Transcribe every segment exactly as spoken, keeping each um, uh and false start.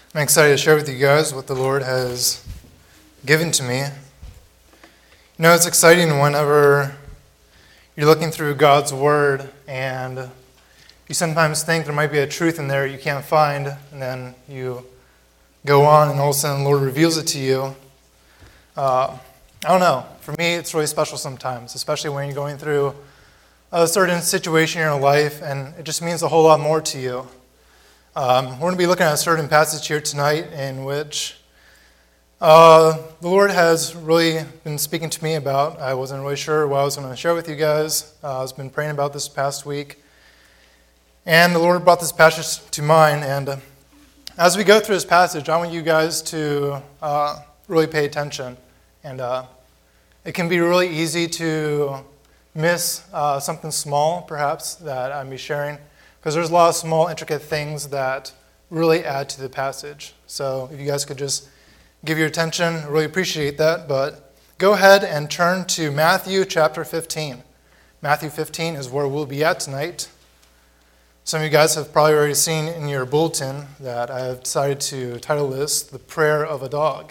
I'm excited to share with you guys what the Lord has given to me. You know, it's exciting whenever you're looking through God's Word and you sometimes think there might be a truth in there you can't find, and then you go on and all of a sudden the Lord reveals it to you. Uh, I don't know. For me, it's really special sometimes, especially when you're going through a certain situation in your life and it just means a whole lot more to you. Um, we're going to be looking at a certain passage here tonight in which uh, the Lord has really been speaking to me about. I wasn't really sure what I was going to share with you guys. Uh, I've been praying about this past week. And the Lord brought this passage to mind. And uh, as we go through this passage, I want you guys to uh, really pay attention. And uh, it can be really easy to miss uh, something small, perhaps, that I'm be sharing. Because there's a lot of small, intricate things that really add to the passage. So if you guys could just give your attention, I really appreciate that. But go ahead and turn to Matthew chapter fifteen. Matthew fifteen is where we'll be at tonight. Some of you guys have probably already seen in your bulletin that I have decided to title this, The Prayer of a Dog.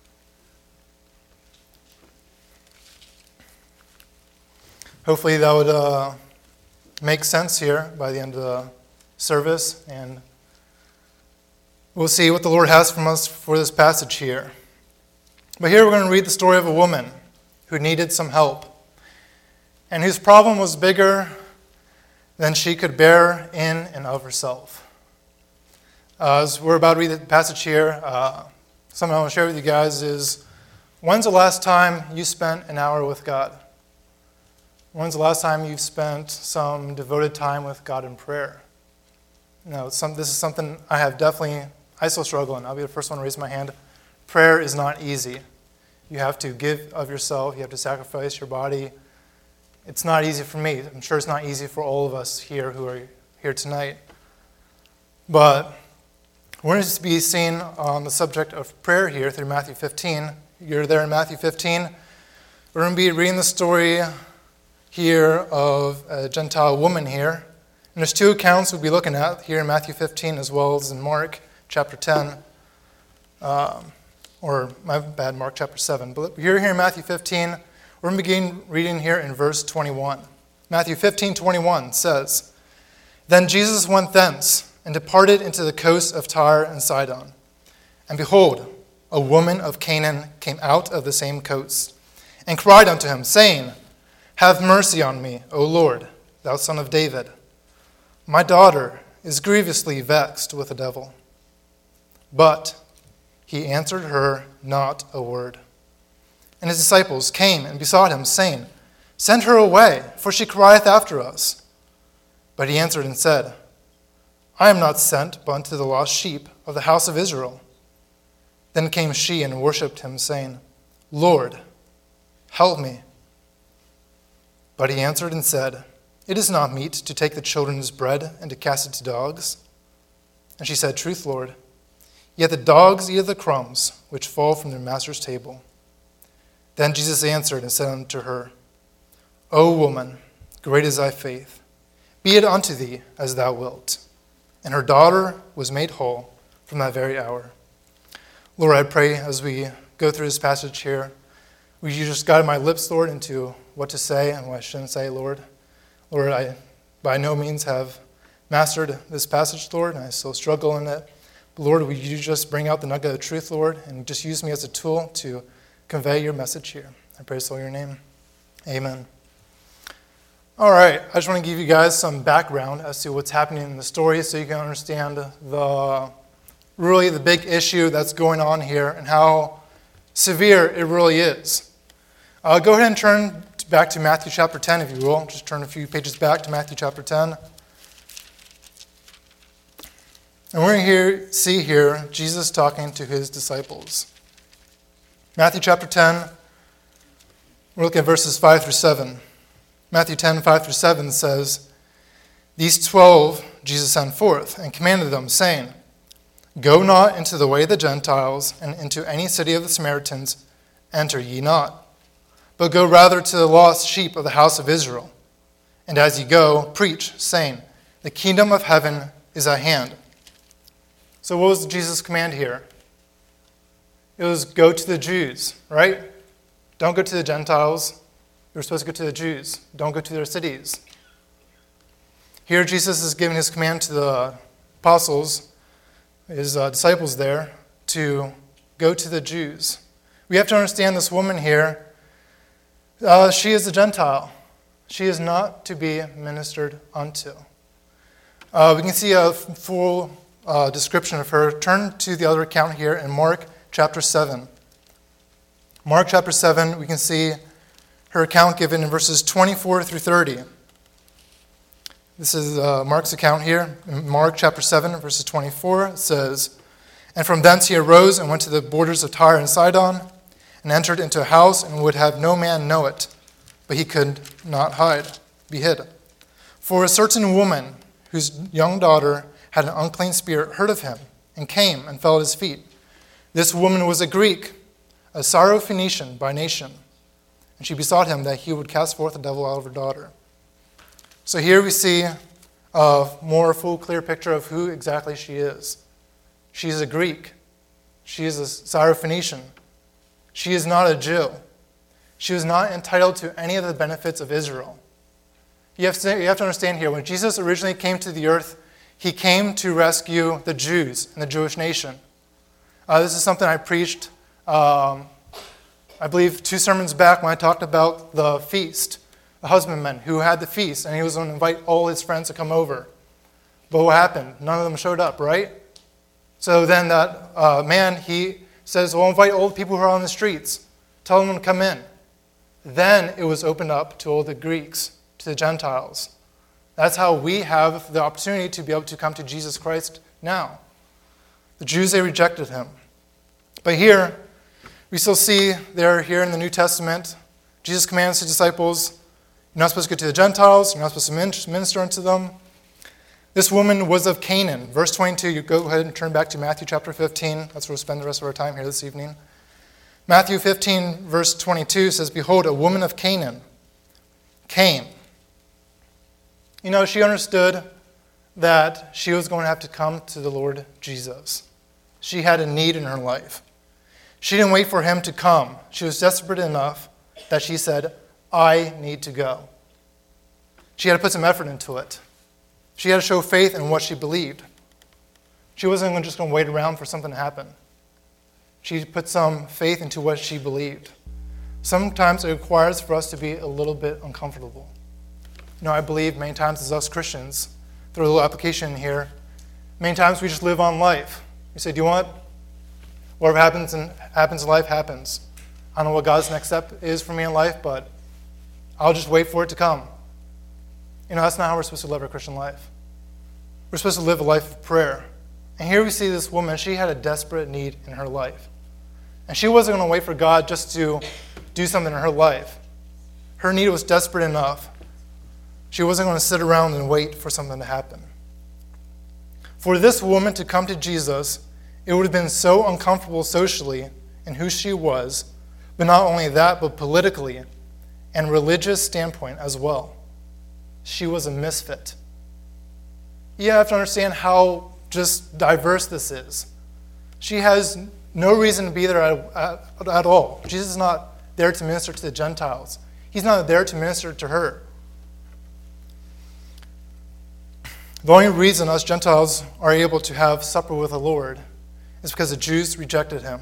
Hopefully that would uh, make sense here by the end of the service, and we'll see what the Lord has from us for this passage here. But here we're going to read the story of a woman who needed some help, and whose problem was bigger than she could bear in and of herself. Uh, as we're about to read the passage here, uh, something I want to share with you guys is, when's the last time you spent an hour with God? When's the last time you've spent some devoted time with God in prayer? You know, some, this is something I have definitely, I still struggle in. I'll be the first one to raise my hand. Prayer is not easy. You have to give of yourself. You have to sacrifice your body. It's not easy for me. I'm sure it's not easy for all of us here who are here tonight. But we're going to be seeing on the subject of prayer here through Matthew fifteen. You're there in Matthew fifteen. We're going to be reading the story here of a Gentile woman here. And there's two accounts we'll be looking at here in Matthew fifteen as well as in Mark chapter ten. Um, or, my bad, Mark chapter seven. But here, here in Matthew fifteen, we're going to begin reading here in verse twenty-one. Matthew fifteen twenty-one says, "Then Jesus went thence and departed into the coast of Tyre and Sidon. And behold, a woman of Canaan came out of the same coast, and cried unto him, saying, Have mercy on me, O Lord, thou son of David. My daughter is grievously vexed with the devil. But he answered her not a word. And his disciples came and besought him, saying, Send her away, for she crieth after us. But he answered and said, I am not sent but unto the lost sheep of the house of Israel. Then came she and worshipped him, saying, Lord, help me. But he answered and said, It is not meet to take the children's bread and to cast it to dogs. And she said, Truth, Lord. Yet the dogs eat of the crumbs which fall from their master's table. Then Jesus answered and said unto her, O woman, great is thy faith. Be it unto thee as thou wilt. And her daughter was made whole from that very hour." Lord, I pray as we go through this passage here, will you just guide my lips, Lord, into what to say and what I shouldn't say, Lord. Lord, I by no means have mastered this passage, Lord, and I still struggle in it. But Lord, will you just bring out the nugget of truth, Lord, and just use me as a tool to convey your message here. I pray so in your name. Amen. All right, I just want to give you guys some background as to what's happening in the story so you can understand the really the big issue that's going on here and how severe it really is. Uh, go ahead and turn back to Matthew chapter ten, if you will. Just turn a few pages back to Matthew chapter ten. And we're going to hear, see here Jesus talking to his disciples. Matthew chapter ten, we're looking at verses five through seven. Matthew ten, five through seven says, These twelve Jesus sent forth and commanded them, saying, Go not into the way of the Gentiles, and into any city of the Samaritans enter ye not, but go rather to the lost sheep of the house of Israel. And as ye go, preach, saying, The kingdom of heaven is at hand. So what was Jesus' command here? It was go to the Jews, right? Don't go to the Gentiles. You're supposed to go to the Jews. Don't go to their cities. Here Jesus is giving his command to the apostles, his uh, disciples there, to go to the Jews. We have to understand this woman here. Uh, she is a Gentile. She is not to be ministered unto. Uh, we can see a full uh, description of her. Turn to the other account here in Mark chapter seven. Mark chapter seven, we can see her account given in verses twenty-four through thirty. This is uh, Mark's account here. In Mark chapter seven, verses twenty-four, it says, "And from thence he arose and went to the borders of Tyre and Sidon, and entered into a house, and would have no man know it, but he could not hide, be hid. For a certain woman, whose young daughter had an unclean spirit, heard of him, and came and fell at his feet. This woman was a Greek, a Syrophoenician by nation, and she besought him that he would cast forth the devil out of her daughter." So here we see a more full, clear picture of who exactly she is. She is a Greek. She is a Syrophoenician. She is not a Jew. She was not entitled to any of the benefits of Israel. You have to, you have to understand here, when Jesus originally came to the earth, he came to rescue the Jews and the Jewish nation. Uh, this is something I preached, um, I believe, two sermons back when I talked about the feast. The husbandman who had the feast, and he was going to invite all his friends to come over. But what happened? None of them showed up, right? So then that uh, man, he says, well, invite all the people who are on the streets. Tell them to come in. Then it was opened up to all the Greeks, to the Gentiles. That's how we have the opportunity to be able to come to Jesus Christ now. The Jews, they rejected him. But here, we still see there here in the New Testament, Jesus commands his disciples, you're not supposed to go to the Gentiles. You're not supposed to minister unto them. This woman was of Canaan. Verse twenty-two, you go ahead and turn back to Matthew chapter fifteen. That's where we'll spend the rest of our time here this evening. Matthew fifteen, verse twenty-two says, "Behold, a woman of Canaan came." You know, she understood that she was going to have to come to the Lord Jesus. She had a need in her life. She didn't wait for him to come. She was desperate enough that she said, I need to go. She had to put some effort into it. She had to show faith in what she believed. She wasn't just going to wait around for something to happen. She put some faith into what she believed. Sometimes it requires for us to be a little bit uncomfortable. You know, I believe many times as us Christians, through a little application in here, many times we just live on life. You say, do you want whatever happens in, happens in life happens. I don't know what God's next step is for me in life, but I'll just wait for it to come. You know, that's not how we're supposed to live our Christian life. We're supposed to live a life of prayer. And here we see this woman, she had a desperate need in her life. And she wasn't going to wait for God just to do something in her life. Her need was desperate enough. She wasn't going to sit around and wait for something to happen. For this woman to come to Jesus, it would have been so uncomfortable socially in who she was, but not only that, but politically and religious standpoint as well. She was a misfit. You have to understand how just diverse this is. She has no reason to be there at, at, at all. Jesus is not there to minister to the Gentiles. He's not there to minister to her. The only reason us Gentiles are able to have supper with the Lord is because the Jews rejected him.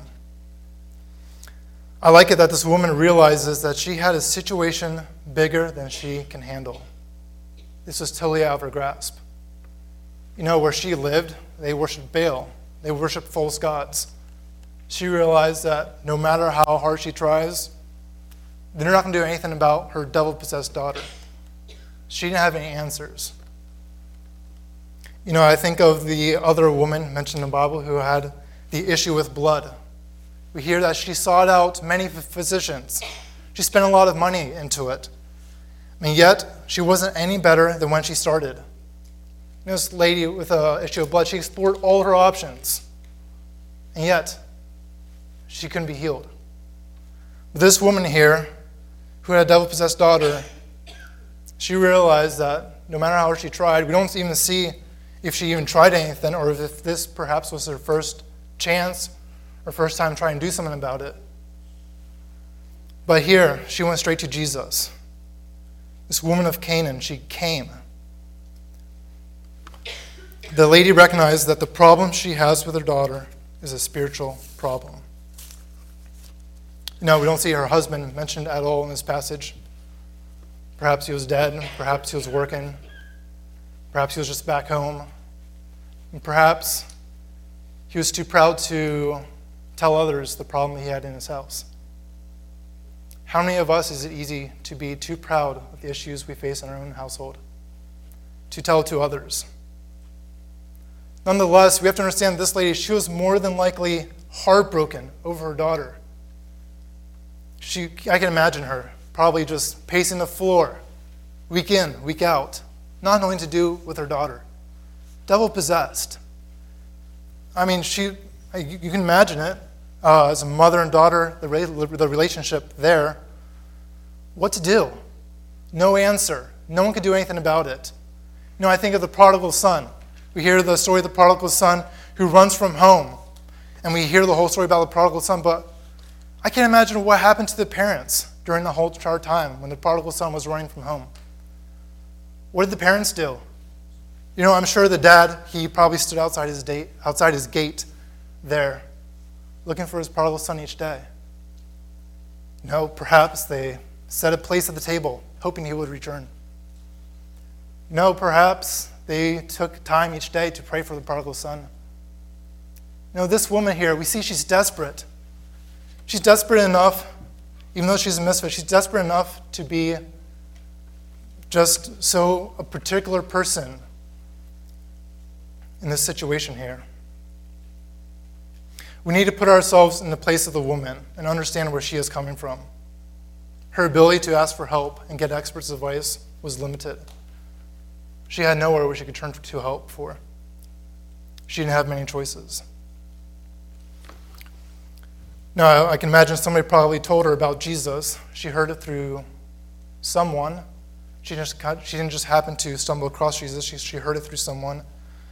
I like it that this woman realizes that she had a situation bigger than she can handle. This was totally out of her grasp. You know, where she lived, they worshiped Baal. They worshiped false gods. She realized that no matter how hard she tries, they're not going to do anything about her devil-possessed daughter. She didn't have any answers. You know, I think of the other woman mentioned in the Bible who had the issue with blood. We hear that she sought out many physicians. She spent a lot of money into it. And yet, she wasn't any better than when she started. You know, this lady with an issue of blood, she explored all her options. And yet, she couldn't be healed. But this woman here, who had a devil-possessed daughter, she realized that no matter how hard she tried, we don't even see if she even tried anything, or if this perhaps was her first chance or first time trying to do something about it. But here, she went straight to Jesus. This woman of Canaan, she came. The lady recognized that the problem she has with her daughter is a spiritual problem. You know, we don't see her husband mentioned at all in this passage. Perhaps he was dead. Perhaps he was working. Perhaps he was just back home. And perhaps he was too proud to tell others the problem he had in his house. How many of us is it easy to be too proud of the issues we face in our own household, to tell to others? Nonetheless, we have to understand this lady, she was more than likely heartbroken over her daughter. She, I can imagine her probably just pacing the floor, week in, week out, not knowing what to do with her daughter. Devil-possessed. I mean, she. You can imagine it. Uh, as a mother and daughter, the, the relationship there. What to do? No answer. No one could do anything about it. You know, I think of the prodigal son. We hear the story of the prodigal son who runs from home. And we hear the whole story about the prodigal son, but I can't imagine what happened to the parents during the whole entire time when the prodigal son was running from home. What did the parents do? You know, I'm sure the dad, he probably stood outside his, date, outside his gate there, looking for his prodigal son each day. No, perhaps they set a place at the table, hoping he would return. No, perhaps they took time each day to pray for the prodigal son. No, this woman here, we see she's desperate. She's desperate enough, even though she's a misfit, she's desperate enough to be just so a particular person in this situation here. We need to put ourselves in the place of the woman and understand where she is coming from. Her ability to ask for help and get experts' advice was limited. She had nowhere where she could turn to help for. She didn't have many choices. Now, I can imagine somebody probably told her about Jesus. She heard it through someone. She, just got, she didn't just happen to stumble across Jesus. She, she heard it through someone.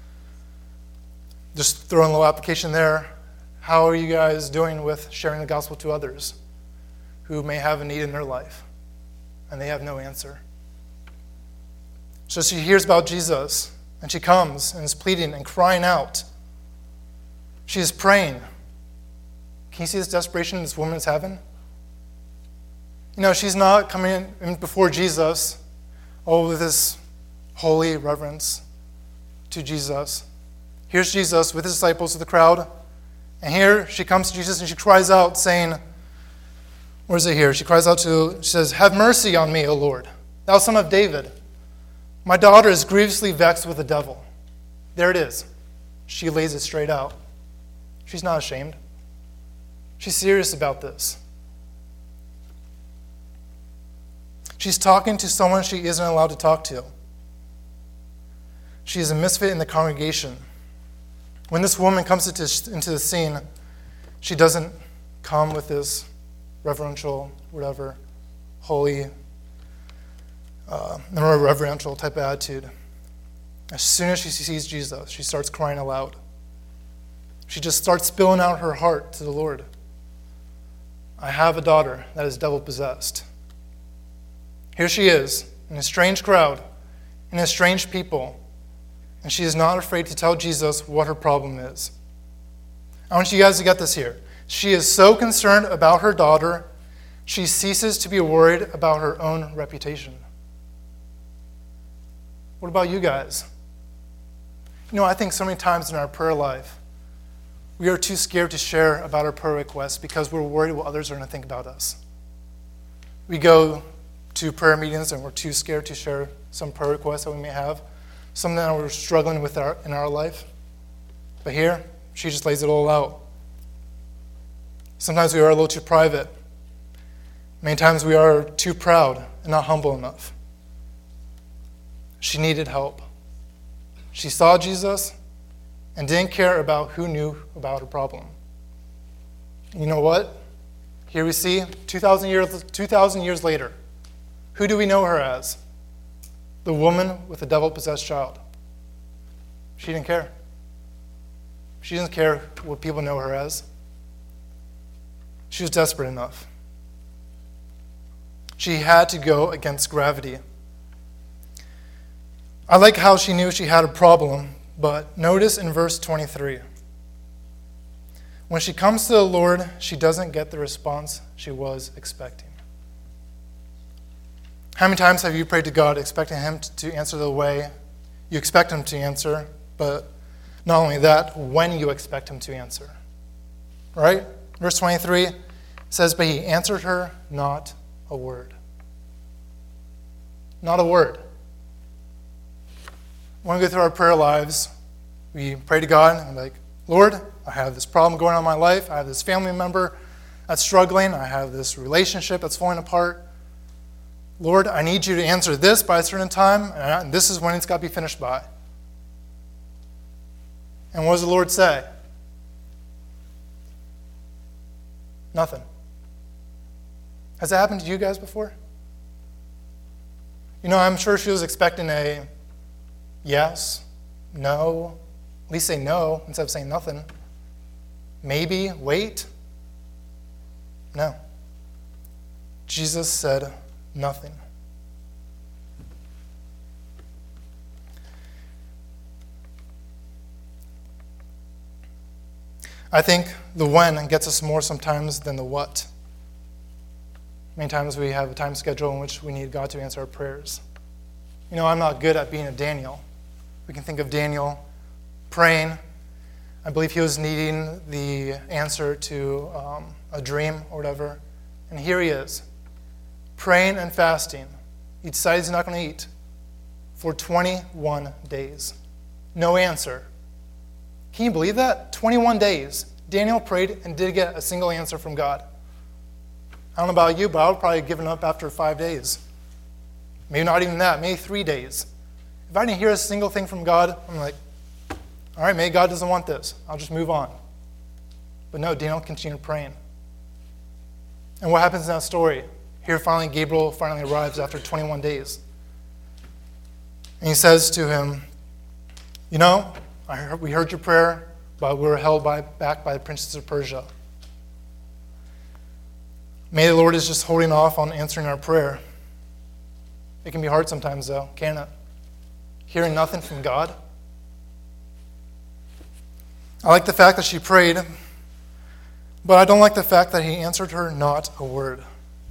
Just throwing a little application there. How are you guys doing with sharing the gospel to others who may have a need in their life and they have no answer? So she hears about Jesus and she comes and is pleading and crying out. She is praying. Can you see this desperation this woman is having? You know, she's not coming in before Jesus, all with this holy reverence to Jesus. Here's Jesus with his disciples, with the crowd. And here she comes to Jesus and she cries out saying, where is it here? She cries out to, she says, "Have mercy on me, O Lord, thou son of David. My daughter is grievously vexed with the devil." There it is. She lays it straight out. She's not ashamed. She's serious about this. She's talking to someone she isn't allowed to talk to. She is a misfit in the congregation. When this woman comes into, into the scene, she doesn't come with this reverential, whatever, holy, uh, reverential type of attitude. As soon as she sees Jesus, she starts crying aloud. She just starts spilling out her heart to the Lord. I have a daughter that is devil-possessed. Here she is, in a strange crowd, in a strange people, and she is not afraid to tell Jesus what her problem is. I want you guys to get this here. She is so concerned about her daughter, she ceases to be worried about her own reputation. What about you guys? You know, I think so many times in our prayer life, we are too scared to share about our prayer requests because we're worried what others are going to think about us. We go to prayer meetings and we're too scared to share some prayer requests that we may have, something that we're struggling with our, in our life. But here, she just lays it all out. Sometimes we are a little too private. Many times we are too proud and not humble enough. She needed help. She saw Jesus and didn't care about who knew about her problem. You know what? Here we see, two thousand years, two thousand years later, who do we know her as? The woman with the devil-possessed child. She didn't care. She doesn't care what people know her as. She was desperate enough. She had to go against gravity. I like how she knew she had a problem, but notice in verse twenty-three. When she comes to the Lord, she doesn't get the response she was expecting. How many times have you prayed to God expecting Him to answer the way you expect Him to answer, but not only that, when you expect Him to answer? Right? Verse twenty-three says, but He answered her not a word. Not a word. When we go through our prayer lives, we pray to God and we're like, Lord, I have this problem going on in my life. I have this family member that's struggling. I have this relationship that's falling apart. Lord, I need you to answer this by a certain time, and this is when it's got to be finished by. And what does the Lord say? Nothing. Has that happened to you guys before? You know, I'm sure she was expecting a yes, no, at least say no instead of saying nothing. Maybe, wait. No. Jesus said nothing. I think the when gets us more sometimes than the what. Many times we have a time schedule in which we need God to answer our prayers. You know, I'm not good at being a Daniel. We can think of Daniel praying. I believe he was needing the answer to um, a dream or whatever. And here he is, praying and fasting. He decides he's not going to eat for twenty-one days. No answer. Can you believe that? twenty-one days. Daniel prayed and did get a single answer from God. I don't know about you, but I would probably have given up after five days. Maybe not even that, maybe three days. If I didn't hear a single thing from God, I'm like, all right, maybe God doesn't want this. I'll just move on. But no, Daniel continued praying. And what happens in that story? Here finally, Gabriel finally arrives after twenty-one days. And he says to him, you know, I heard, we heard your prayer, but we were held by, back by the princess of Persia. Maybe the Lord is just holding off on answering our prayer. It can be hard sometimes, though, can't it? Hearing nothing from God. I like the fact that she prayed, but I don't like the fact that He answered her not a word.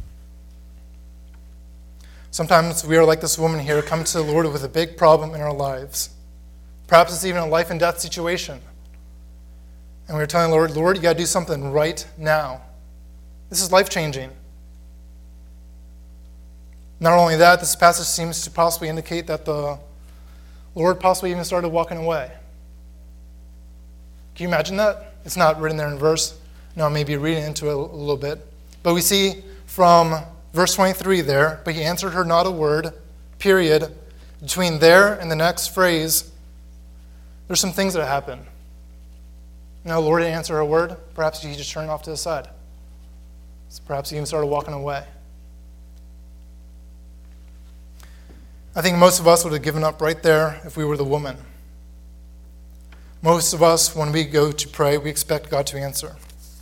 Sometimes we are like this woman here, come to the Lord with a big problem in our lives. Perhaps it's even a life and death situation. And we're telling the Lord, Lord, you got to do something right now. This is life-changing. Not only that, this passage seems to possibly indicate that the Lord possibly even started walking away. Can you imagine that? It's not written there in verse. No, I may be reading into it a little bit. But we see from verse twenty-three there, but he answered her not a word, period. Between there and the next phrase, there's some things that happen. You know, the Lord didn't answer her word. Perhaps he just turned off to the side. So perhaps he even started walking away. I think most of us would have given up right there if we were the woman. Most of us, when we go to pray, we expect God to answer.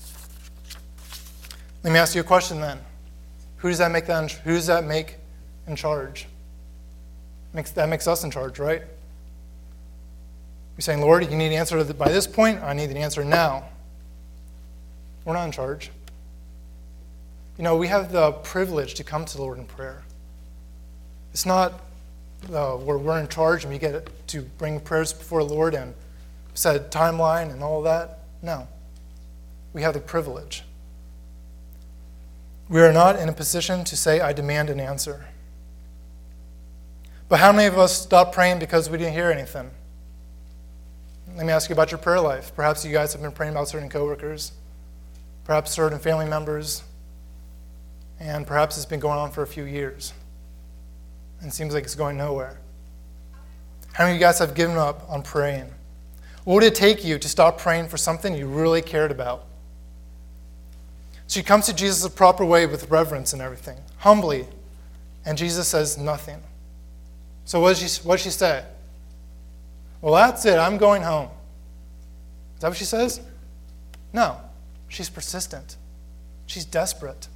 Let me ask you a question then. Who does that make that? Who does that make in charge? Makes that makes us in charge, right? You're saying, Lord, you need an answer by this point. I need an answer now. We're not in charge. You know, we have the privilege to come to the Lord in prayer. It's not uh, where we're in charge and we get to bring prayers before the Lord and set a timeline and all that. No. We have the privilege. We are not in a position to say, I demand an answer. But how many of us stopped praying because we didn't hear anything? Let me ask you about your prayer life. Perhaps you guys have been praying about certain coworkers, perhaps certain family members, and perhaps it's been going on for a few years. And it seems like it's going nowhere. How many of you guys have given up on praying? What would it take you to stop praying for something you really cared about? She comes to Jesus the proper way with reverence and everything, humbly, and Jesus says nothing. So what does she, what does she say? well, that's it. I'm going home. Is that what she says? No. She's persistent. She's desperate.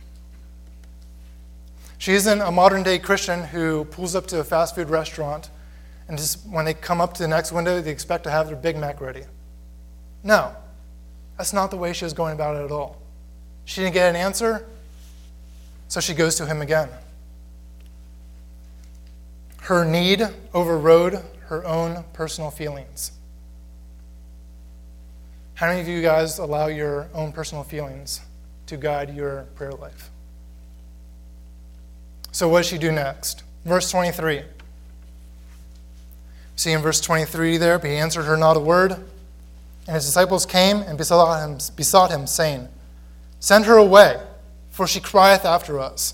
She isn't a modern-day Christian who pulls up to a fast food restaurant and just when they come up to the next window, they expect to have their Big Mac ready. No. That's not the way she was going about it at all. She didn't get an answer, so she goes to him again. Her need overrode her own personal feelings. How many of you guys allow your own personal feelings to guide your prayer life? So what does she do next? Verse twenty-three. See in verse twenty-three there, but he answered her not a word. And his disciples came and besought him, besought him, saying, send her away, for she crieth after us.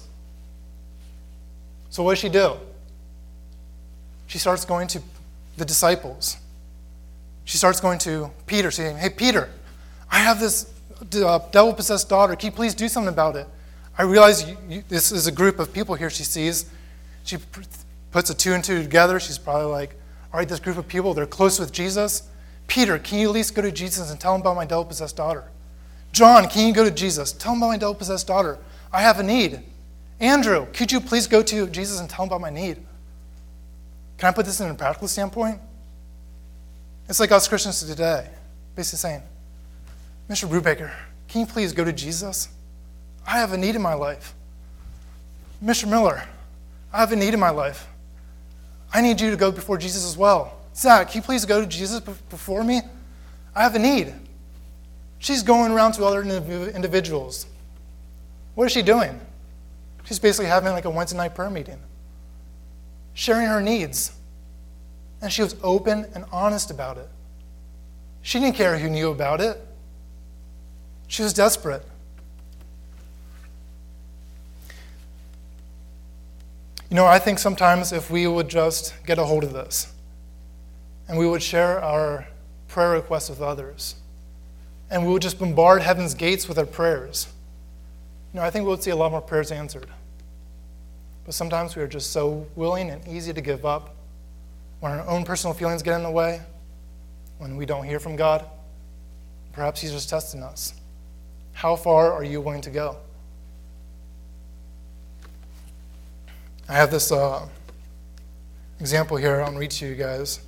So what does she do? She starts going to the disciples. She starts going to Peter, saying, hey, Peter, I have this uh, devil-possessed daughter. Can you please do something about it? I realize you, you, this is a group of people here she sees. She p- puts a two and two together. She's probably like, all right, this group of people, they're close with Jesus. Peter, can you at least go to Jesus and tell him about my devil-possessed daughter? John, can you go to Jesus? Tell him about my devil-possessed daughter. I have a need. Andrew, could you please go to Jesus and tell him about my need? Can I put this in a practical standpoint? It's like us Christians today, basically saying, Mister Brubaker, can you please go to Jesus? I have a need in my life. Mister Miller, I have a need in my life. I need you to go before Jesus as well. Zach, can you please go to Jesus before me? I have a need. She's going around to other individuals. What is she doing? She's basically having like a Wednesday night prayer meeting, sharing her needs. And she was open and honest about it. She didn't care who knew about it. She was desperate. You know, I think sometimes if we would just get a hold of this and we would share our prayer requests with others and we would just bombard heaven's gates with our prayers, you know, I think we would see a lot more prayers answered. But sometimes we are just so willing and easy to give up when our own personal feelings get in the way, when we don't hear from God. Perhaps he's just testing us. How far are you willing to go? I have this uh, example here I'll read to you guys.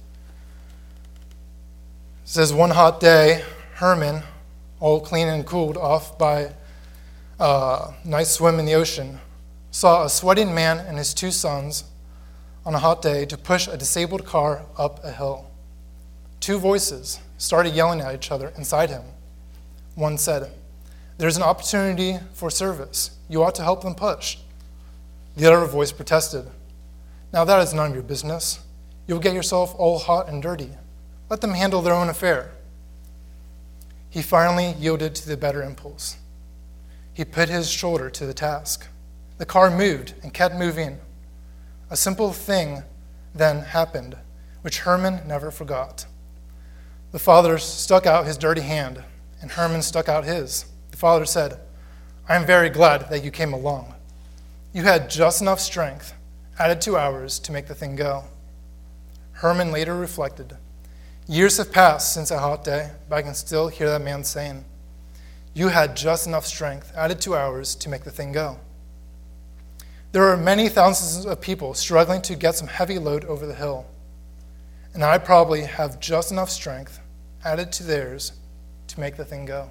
It says, one hot day, Herman, all clean and cooled off by a nice swim in the ocean, saw a sweating man and his two sons on a hot day to push a disabled car up a hill. Two voices started yelling at each other inside him. One said, there's an opportunity for service. You ought to help them push. The other voice protested, now that is none of your business. You'll get yourself all hot and dirty. Let them handle their own affair. He finally yielded to the better impulse. He put his shoulder to the task. The car moved and kept moving. A simple thing then happened, which Herman never forgot. The father stuck out his dirty hand, and Herman stuck out his. The father said, I am very glad that you came along. You had just enough strength, added to ours, to make the thing go. Herman later reflected, years have passed since that hot day, but I can still hear that man saying, you had just enough strength, added to ours, to make the thing go. There are many thousands of people struggling to get some heavy load over the hill, and I probably have just enough strength, added to theirs, to make the thing go.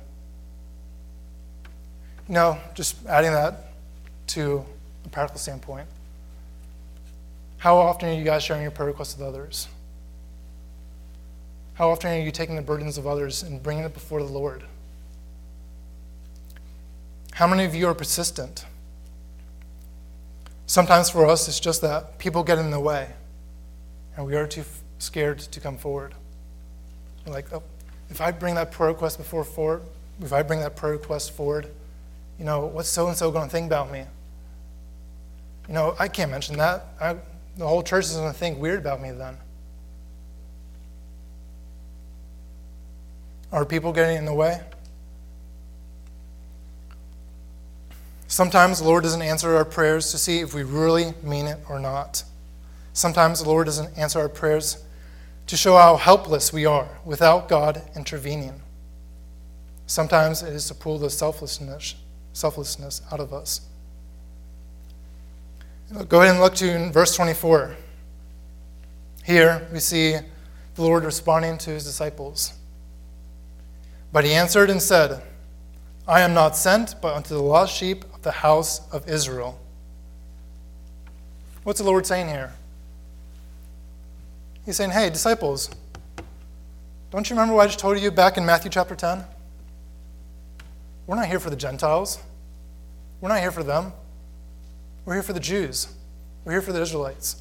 You know, just adding that to a practical standpoint. How often are you guys sharing your prayer requests with others? How often are you taking the burdens of others and bringing it before the Lord? How many of you are persistent? Sometimes for us, it's just that people get in the way, and we are too scared to come forward. We're like, oh, if I bring that prayer request before forward, if I bring that prayer request forward, you know, what's so-and-so going to think about me? You know, I can't mention that. I, the whole church is going to think weird about me then. Are people getting in the way? Sometimes the Lord doesn't answer our prayers to see if we really mean it or not. Sometimes the Lord doesn't answer our prayers to show how helpless we are without God intervening. Sometimes it is to pull the selflessness, selflessness out of us. Go ahead and look to verse twenty-four. Here we see the Lord responding to his disciples. But he answered and said, I am not sent but unto the lost sheep of the house of Israel. What's the Lord saying here? He's saying, hey, disciples, don't you remember what I just told you back in Matthew chapter ten? We're not here for the Gentiles. We're not here for them. We're here for the Jews. We're here for the Israelites.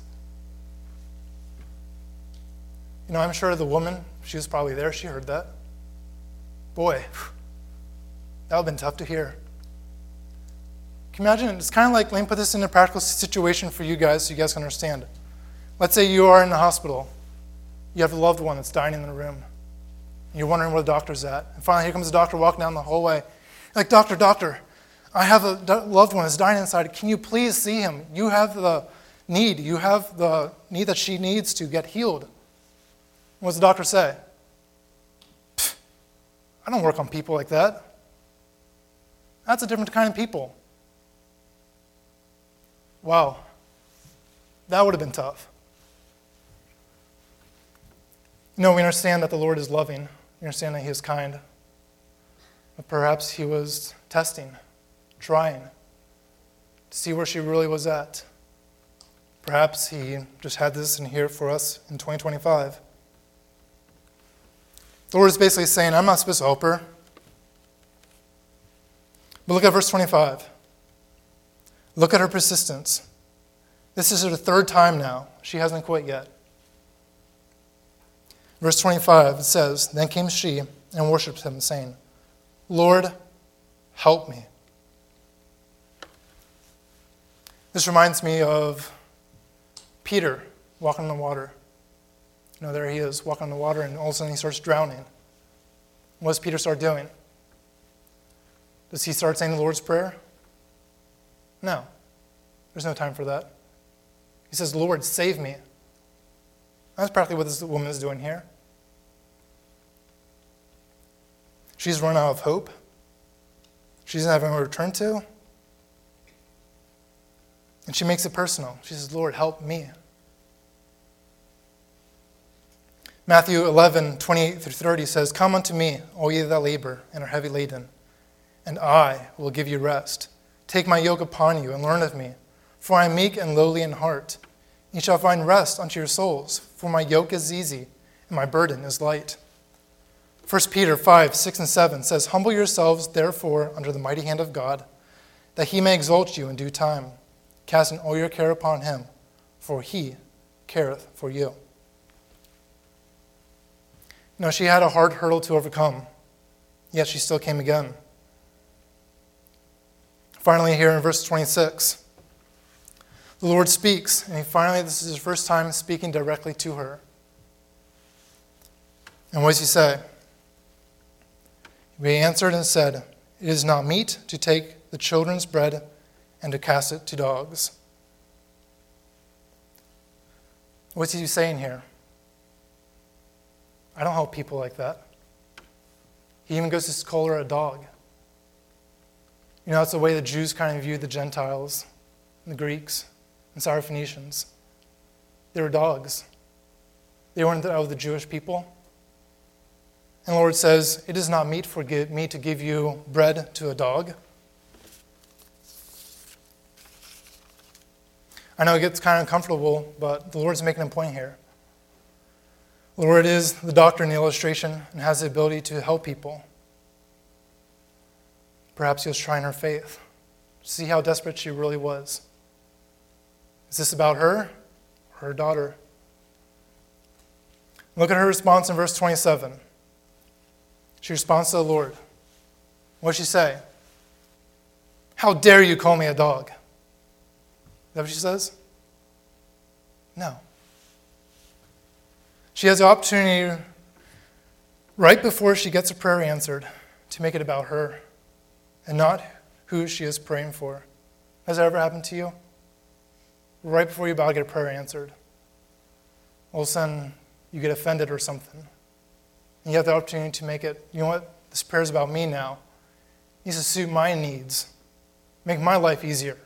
You know, I'm sure the woman, she was probably there, she heard that. Boy, that would have been tough to hear. Can you imagine? It's kind of like, let me put this in a practical situation for you guys so you guys can understand. Let's say you are in the hospital. You have a loved one that's dying in the room. And you're wondering where the doctor's at. And finally, here comes the doctor walking down the hallway. You're like, doctor, doctor, I have a loved one that's dying inside. Can you please see him? You have the need. You have the need that she needs to get healed. What does the doctor say? I don't work on people like that. That's a different kind of people. Wow. That would have been tough. You know, we understand that the Lord is loving. We understand that he is kind. But perhaps he was testing, trying to see where she really was at. Perhaps he just had this in here for us in twenty twenty-five. The Lord is basically saying, I'm not supposed to help her. But look at verse twenty-five. Look at her persistence. This is her third time now. She hasn't quit yet. Verse twenty-five, it says, Then came she and worshipped him, saying, Lord, help me. This reminds me of Peter walking on the water. You know, there he is, walking on the water, and all of a sudden he starts drowning. What does Peter start doing? Does he start saying the Lord's Prayer? No. There's no time for that. He says, Lord, save me. That's practically what this woman is doing here. She's run out of hope. She doesn't have anyone to return to. And she makes it personal. She says, Lord, help me. Matthew eleven, twenty-eight through thirty says, Come unto me, all ye that labor and are heavy laden, and I will give you rest. Take my yoke upon you and learn of me, for I am meek and lowly in heart. Ye shall find rest unto your souls, for my yoke is easy and my burden is light. First Peter five, six and seven says, Humble yourselves, therefore, under the mighty hand of God, that he may exalt you in due time, casting all your care upon him, for he careth for you. No, she had a hard hurdle to overcome, yet she still came again. Finally, here in verse twenty-six, the Lord speaks, and he finally, this is his first time speaking directly to her. And what does he say? He answered and said, It is not meet to take the children's bread and to cast it to dogs. What's he saying here? I don't help people like that. He even goes to call her a dog. You know, that's the way the Jews kind of viewed the Gentiles, the Greeks, and Syrophoenicians. They were dogs. They weren't of the Jewish people. And the Lord says, It is not meet for me to give you bread to a dog. I know it gets kind of uncomfortable, but the Lord's making a point here. The Lord is the doctor in the illustration and has the ability to help people. Perhaps he was trying her faith to see how desperate she really was. Is this about her or her daughter? Look at her response in verse twenty-seven. She responds to the Lord. What does she say? How dare you call me a dog? Is that what she says? No. She has the opportunity right before she gets a prayer answered to make it about her and not who she is praying for. Has that ever happened to you? Right before you're about to get a prayer answered, all of a sudden you get offended or something. And you have the opportunity to make it, you know what, this prayer is about me now. It needs to suit my needs, make my life easier.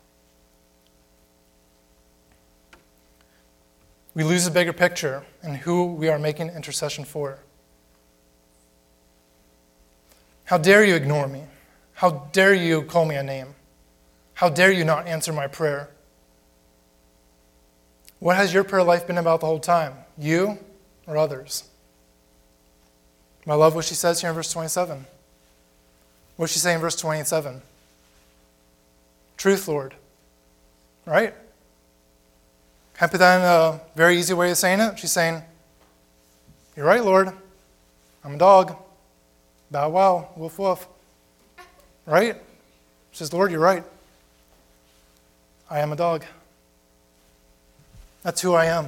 We lose the bigger picture and who we are making intercession for. How dare you ignore me? How dare you call me a name? How dare you not answer my prayer? What has your prayer life been about the whole time? You or others? I love what she says here in verse twenty-seven. What does she say in verse twenty-seven? Truth, Lord. Right? Can I put that in a very easy way of saying it? She's saying, you're right, Lord. I'm a dog. Bow wow, woof woof. Right? She says, Lord, you're right. I am a dog. That's who I am.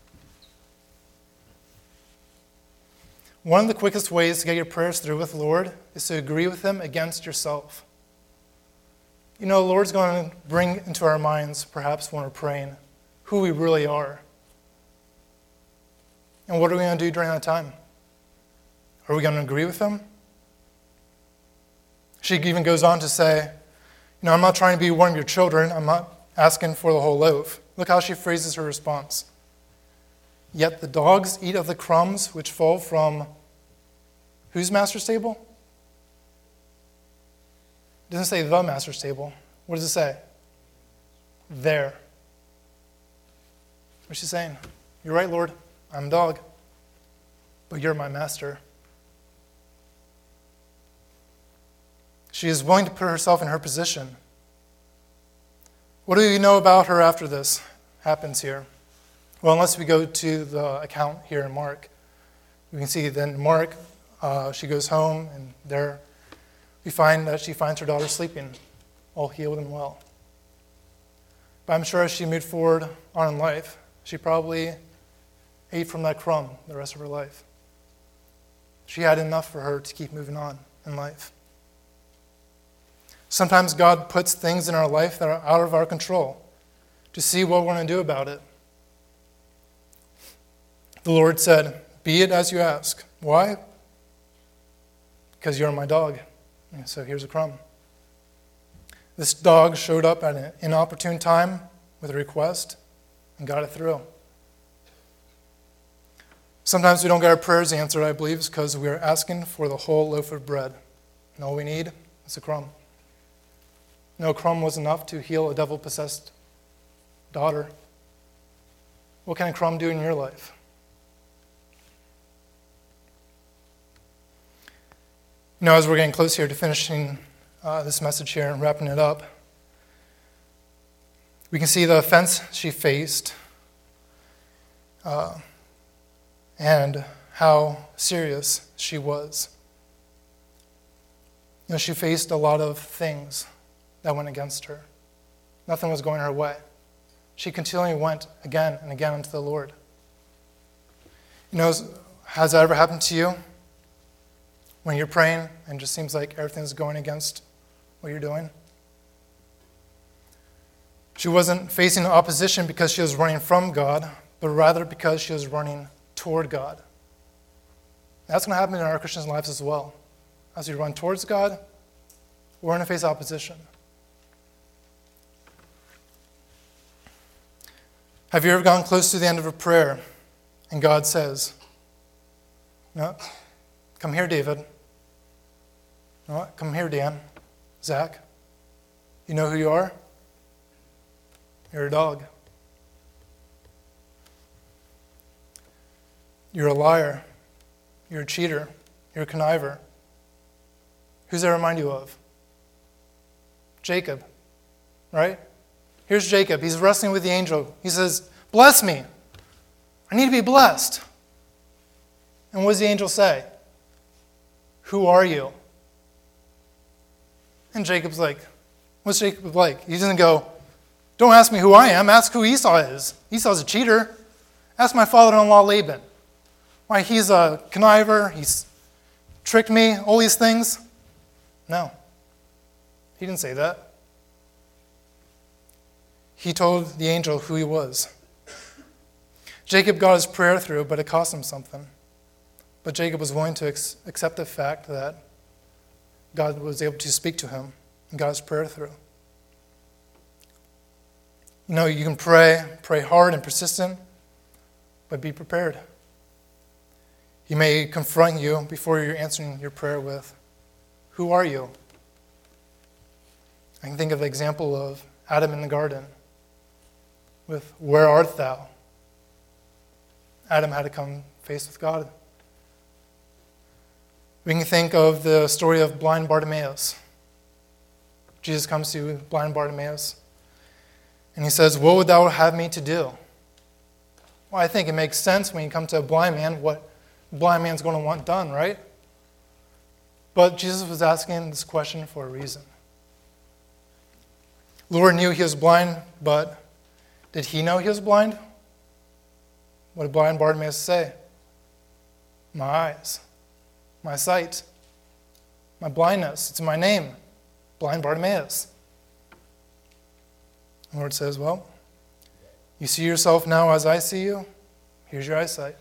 One of the quickest ways to get your prayers through with the Lord is to agree with Him against yourself. You know, the Lord's going to bring into our minds, perhaps when we're praying, who we really are. And what are we going to do during that time? Are we going to agree with Him? She even goes on to say, you know, I'm not trying to be one of your children. I'm not asking for the whole loaf. Look how she phrases her response. Yet the dogs eat of the crumbs which fall from whose master's table? It doesn't say the master's table. What does it say? There. What's she saying? You're right, Lord. I'm a dog. But you're my master. She is willing to put herself in her position. What do we know about her after this happens here? Well, unless we go to the account here in Mark, we can see then Mark, uh, she goes home, and there we find that she finds her daughter sleeping, all healed and well. But I'm sure as she moved forward on in life, she probably ate from that crumb the rest of her life. She had enough for her to keep moving on in life. Sometimes God puts things in our life that are out of our control to see what we're going to do about it. The Lord said, be it as you ask. Why? Because you're my dog. And so here's a crumb. This dog showed up at an inopportune time with a request and got it through. Sometimes we don't get our prayers answered, I believe, is because we are asking for the whole loaf of bread. And all we need is a crumb. No crumb was enough to heal a devil-possessed daughter. What can a crumb do in your life? You know, as we're getting close here to finishing uh, this message here and wrapping it up, we can see the offense she faced uh, and how serious she was. You know, she faced a lot of things that went against her. Nothing was going her way. She continually went again and again unto the Lord. You know, has that ever happened to you? When you're praying and it just seems like everything's going against what you're doing? She wasn't facing opposition because she was running from God, but rather because she was running toward God. That's going to happen in our Christian lives as well. As we run towards God, we're going to face opposition. Have you ever gone close to the end of a prayer and God says, no, come here, David. You know what? Come here, Dan. Zach. You know who you are? You're a dog. You're a liar. You're a cheater. You're a conniver. Who's that remind you of? Jacob, right? Here's Jacob. He's wrestling with the angel. He says, bless me. I need to be blessed. And what does the angel say? Who are you? And Jacob's like, what's Jacob like? He doesn't go, don't ask me who I am. Ask who Esau is. Esau's a cheater. Ask my father-in-law Laban. Why, he's a conniver. He's tricked me. All these things. No. He didn't say that. He told the angel who he was. Jacob got his prayer through, but it cost him something. But Jacob was willing to ex- accept the fact that God was able to speak to him and got his prayer through. You know, you can pray, pray hard and persistent, but be prepared. He may confront you before you're answering your prayer with, "Who are you?" I can think of the example of Adam in the garden with, "Where art thou?" Adam had to come face with God. We can think of the story of blind Bartimaeus. Jesus comes to blind Bartimaeus, and he says, "What would thou have me to do?" Well, I think it makes sense when you come to a blind man, what a blind man's going to want done, right? But Jesus was asking this question for a reason. The Lord knew he was blind, but did he know he was blind? What did blind Bartimaeus say? "My eyes, my sight, my blindness, it's my name, blind Bartimaeus." The Lord says, "Well, you see yourself now as I see you. Here's your eyesight."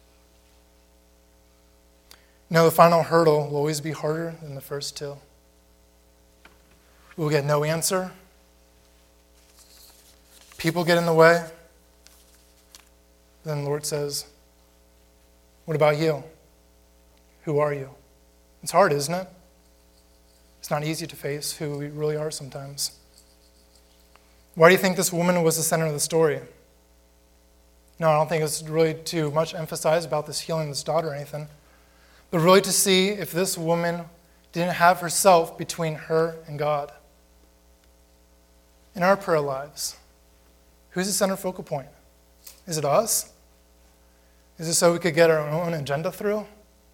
You know, the final hurdle will always be harder than the first two. We'll get no answer. People get in the way. Then the Lord says, "What about you? Who are you?" It's hard, isn't it? It's not easy to face who we really are sometimes. Why do you think this woman was the center of the story? No, I don't think it's really too much emphasized about this healing this daughter or anything, but really to see if this woman didn't have herself between her and God. In our prayer lives, who's the center focal point? Is it us? Is it so we could get our own agenda through?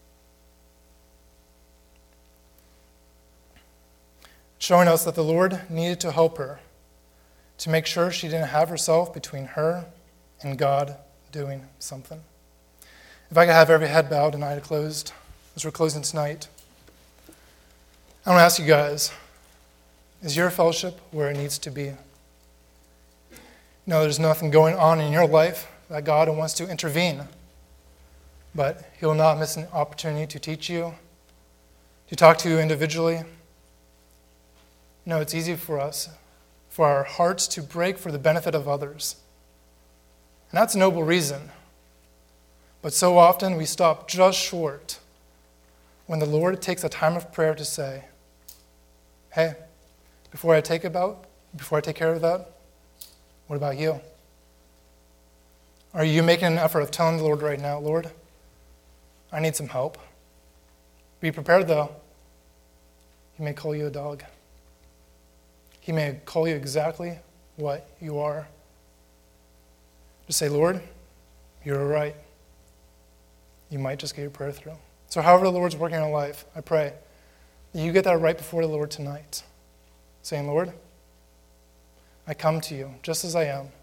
Showing us that the Lord needed to help her to make sure she didn't have herself between her and God doing something. If I could have every head bowed and eye closed as we're closing tonight, I want to ask you guys, is your fellowship where it needs to be? No, there's nothing going on in your life that God wants to intervene, but he will not miss an opportunity to teach you, to talk to you individually. No, it's easy for us, for our hearts to break for the benefit of others. And that's a noble reason. But so often we stop just short when the Lord takes a time of prayer to say, "Hey, before I take about, before I take care of that, what about you?" Are you making an effort of telling the Lord right now, "Lord, I need some help"? Be prepared, though. He may call you a dog. He may call you exactly what you are. Just say, "Lord, you're right." You might just get your prayer through. So however the Lord's working in your life, I pray that you get that right before the Lord tonight, saying, "Lord, I come to you just as I am."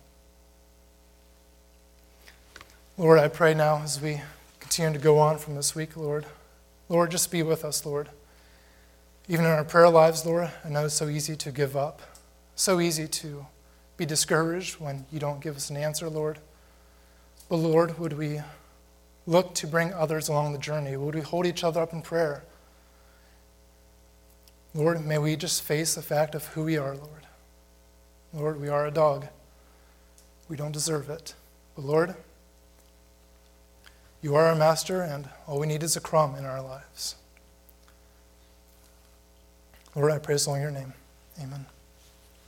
Lord, I pray now as we continue to go on from this week, Lord, Lord, just be with us, Lord. Even in our prayer lives, Lord, I know it's so easy to give up, so easy to be discouraged when you don't give us an answer, Lord. But Lord, would we look to bring others along the journey? Would we hold each other up in prayer? Lord, may we just face the fact of who we are, Lord. Lord, we are a dog. We don't deserve it. But Lord, you are our master, and all we need is a crumb in our lives. Lord, I praise all in your name. Amen.